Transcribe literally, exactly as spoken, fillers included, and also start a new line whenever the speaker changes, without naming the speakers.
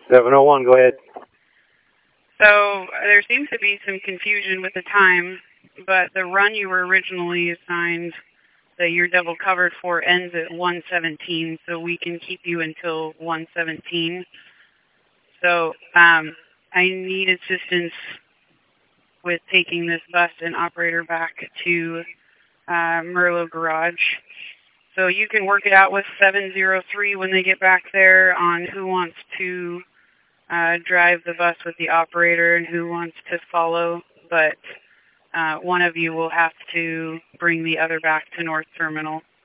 seven oh one, go ahead.
So there seems to be some confusion with the time, but the run you were originally assigned that you're double covered for ends at one seventeen, so we can keep you until one seventeen. So um, I need assistance with taking this bus and operator back to uh, Merlot Garage. So you can work it out with seven oh three when they get back there on who wants to uh, drive the bus with the operator and who wants to follow, but uh, one of you will have to bring the other back to North Terminal.